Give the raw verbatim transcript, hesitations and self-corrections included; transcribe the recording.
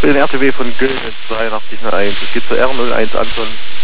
bin R T W von Gölln zweiundachtzig null eins. Es geht zur R null eins Anton.